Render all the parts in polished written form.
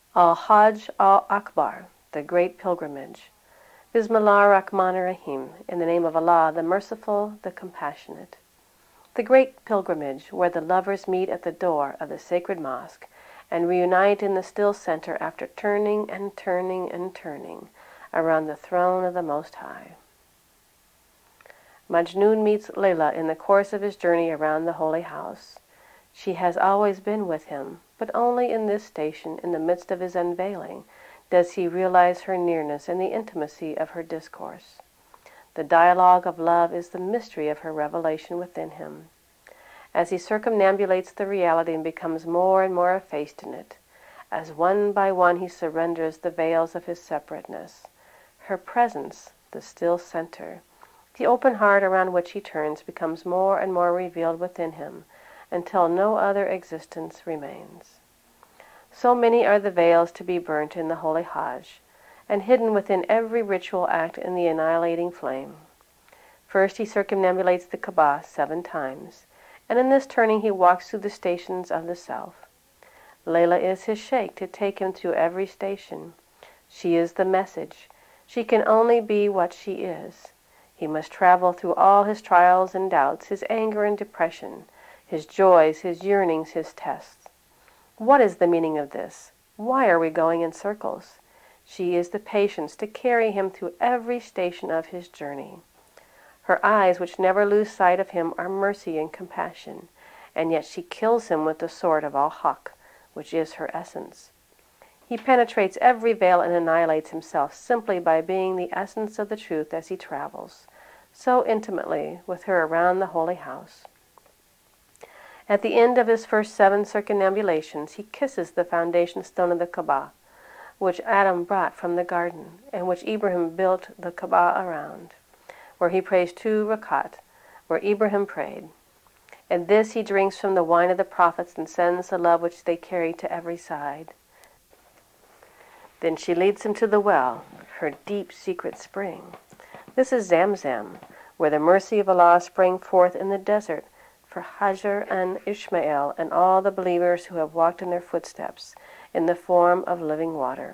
Al-Hajj al-Akbar, the great pilgrimage. Bismillah ar-Rahman ar-Rahim, in the name of Allah, the Merciful, the Compassionate. The great pilgrimage, where the lovers meet at the door of the sacred mosque and reunite in the still center after turning and turning and turning around the throne of the Most High. Majnun meets Layla in the course of his journey around the holy house. She has always been with him, but only in this station, in the midst of his unveiling, does he realize her nearness and the intimacy of her discourse. The dialogue of love is the mystery of her revelation within him. As he circumambulates the reality and becomes more and more effaced in it, as one by one he surrenders the veils of his separateness, her presence, the still center, the open heart around which he turns, becomes more and more revealed within him, until no other existence remains. So many are the veils to be burnt in the holy Hajj, and hidden within every ritual act in the annihilating flame. First he circumambulates the Kaaba 7 times, and in this turning he walks through the stations of the self. Layla is his sheikh to take him through every station. She is the message. She can only be what she is. He must travel through all his trials and doubts, his anger and depression, his joys, his yearnings, his tests. What is the meaning of this? Why are we going in circles? She is the patience to carry him through every station of his journey. Her eyes, which never lose sight of him, are mercy and compassion, and yet she kills him with the sword of Al-Haq, which is her essence. He penetrates every veil and annihilates himself simply by being the essence of the truth as he travels, so intimately with her around the holy house. At the end of his first 7 circumambulations, he kisses the foundation stone of the Kaaba, which Adam brought from the garden, and which Ibrahim built the Kaaba around, where he prays 2 rakat, where Ibrahim prayed. And this he drinks from the wine of the prophets and sends the love which they carry to every side. Then she leads him to the well, her deep secret spring. This is Zamzam, where the mercy of Allah sprang forth in the desert for Hajar and Ishmael and all the believers who have walked in their footsteps in the form of living water.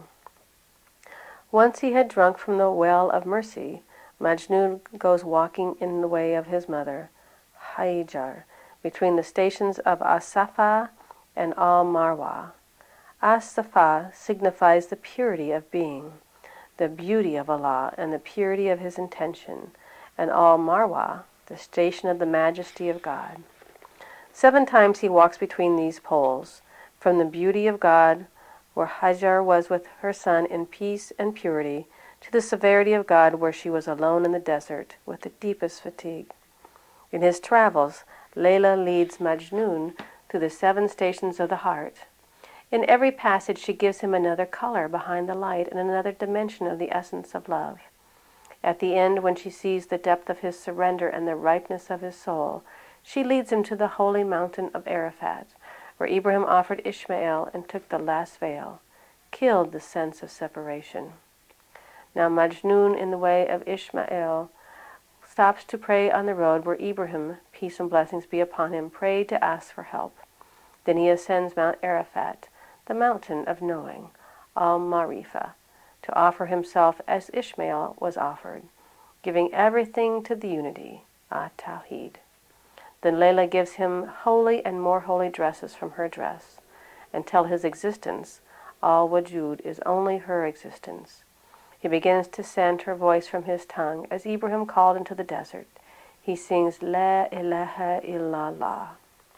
Once he had drunk from the well of mercy, Majnun goes walking in the way of his mother, Hajar, between the stations of As-Safa and Al-Marwa. As-Safa signifies the purity of being, the beauty of Allah, and the purity of his intention, and Al-Marwa, the station of the majesty of God. 7 times he walks between these poles, from the beauty of God, where Hajar was with her son in peace and purity, to the severity of God, where she was alone in the desert with the deepest fatigue. In his travels, Layla leads Majnun through the 7 stations of the heart. In every passage she gives him another color behind the light and another dimension of the essence of love. At the end, when she sees the depth of his surrender and the ripeness of his soul, she leads him to the holy mountain of Arafat, where Ibrahim offered Ishmael and took the last veil, killed the sense of separation. Now Majnun, in the way of Ishmael, stops to pray on the road where Ibrahim, peace and blessings be upon him, prayed to ask for help. Then he ascends Mount Arafat, the mountain of knowing, Al-Marifa, to offer himself as Ishmael was offered, giving everything to the unity, At-Tawhid. Then Layla gives him holy and more holy dresses from her dress, until his existence, Al-Wujud, is only her existence. He begins to send her voice from his tongue, as Ibrahim called into the desert. He sings, La ilaha illallah.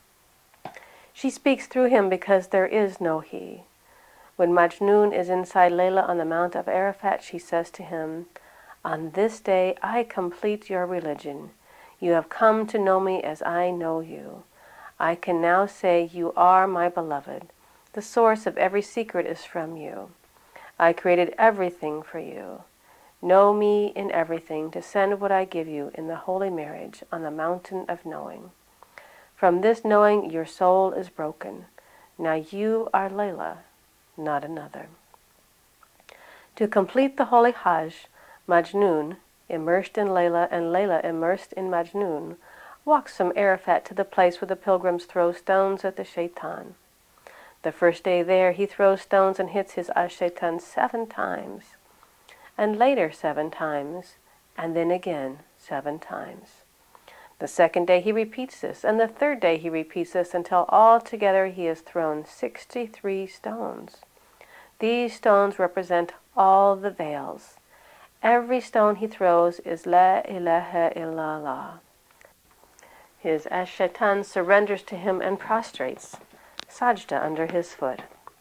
She speaks through him because there is no he. When Majnun is inside Layla on the Mount of Arafat, she says to him, On this day I complete your religion. You have come to know me as I know you. I can now say you are my beloved. The source of every secret is from you. I created everything for you. Know me in everything to send what I give you in the holy marriage on the mountain of knowing. From this knowing your soul is broken. Now you are Layla, not another. To complete the holy Hajj, Majnun, immersed in Layla and Layla immersed in Majnun, walks from Arafat to the place where the pilgrims throw stones at the shaitan. The first day there, he throws stones and hits his ash-Shaitan 7 times, and later 7 times, and then again 7 times. The second day he repeats this, and the third day he repeats this, until altogether he has thrown 63 stones. These stones represent all the veils. Every stone he throws is La ilaha illallah. His ash-Shaitan surrenders to him and prostrates, sajda under his foot.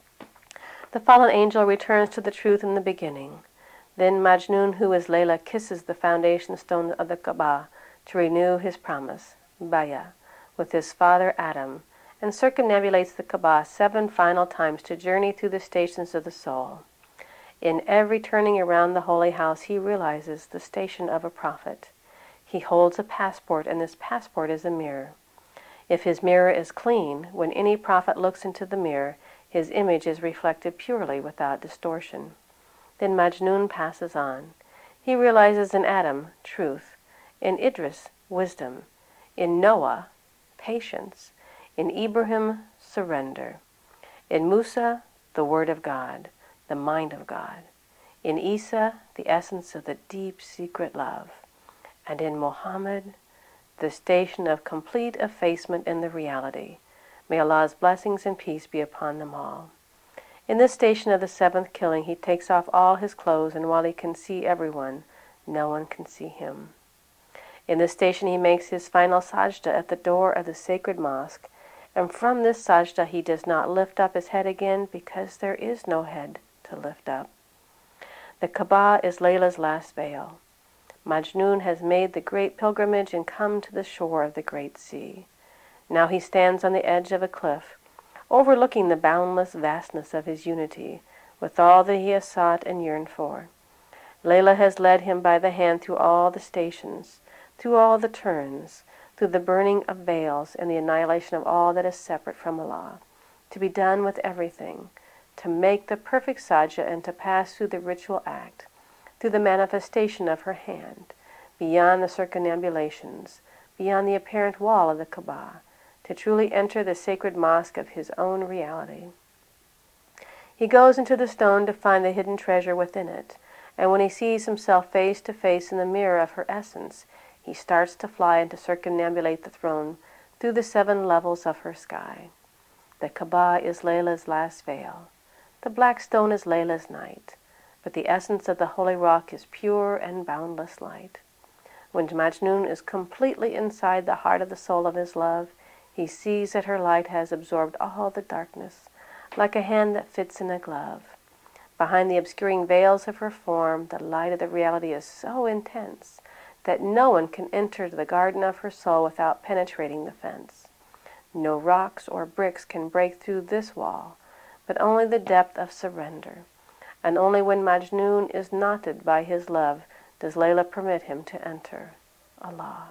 The fallen angel returns to the truth in the beginning. Then Majnun, who is Layla, kisses the foundation stone of the Kaaba to renew his promise, Baya, with his father Adam, and circumambulates the Kaaba 7 final times to journey through the stations of the soul. In every turning around the holy house, he realizes the station of a prophet. He holds a passport, and this passport is a mirror. If his mirror is clean, when any prophet looks into the mirror, his image is reflected purely without distortion. Then Majnun passes on. He realizes in Adam truth, in Idris wisdom, in Noah patience, in Ibrahim surrender, in Musa the word of God, the mind of God, in Isa the essence of the deep secret love, and in Muhammad the station of complete effacement in the reality. May Allah's blessings and peace be upon them all. In this station of the 7th killing, he takes off all his clothes, and while he can see everyone, no one can see him. In this station he makes his final sajda at the door of the sacred mosque, and from this sajda he does not lift up his head again, because there is no head to lift up. The Kaaba is Layla's last veil. Majnun has made the great pilgrimage and come to the shore of the great sea. Now he stands on the edge of a cliff, overlooking the boundless vastness of his unity, with all that he has sought and yearned for. Layla has led him by the hand through all the stations, through all the turns, through the burning of veils and the annihilation of all that is separate from Allah, to be done with everything, to make the perfect sajda and to pass through the ritual act, through the manifestation of her hand, beyond the circumambulations, beyond the apparent wall of the Kaaba, to truly enter the sacred mosque of his own reality. He goes into the stone to find the hidden treasure within it, and when he sees himself face to face in the mirror of her essence, he starts to fly and to circumambulate the throne through the 7 levels of her sky. The Kaaba is Layla's last veil. The black stone is Layla's night, but the essence of the holy rock is pure and boundless light. When Majnun is completely inside the heart of the soul of his love, he sees that her light has absorbed all the darkness, like a hand that fits in a glove. Behind the obscuring veils of her form, the light of the reality is so intense that no one can enter the garden of her soul without penetrating the fence. No rocks or bricks can break through this wall, but only the depth of surrender. And only when Majnun is knotted by his love does Layla permit him to enter Allah.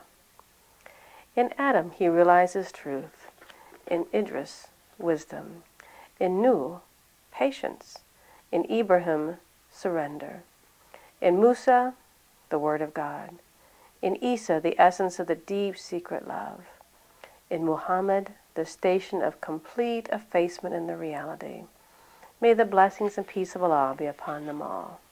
In Adam he realizes truth, in Idris wisdom, in Nuh patience, in Ibrahim surrender, in Musa the word of God, in Isa the essence of the deep secret love, in Muhammad the station of complete effacement in the reality. May the blessings and peace of Allah be upon them all.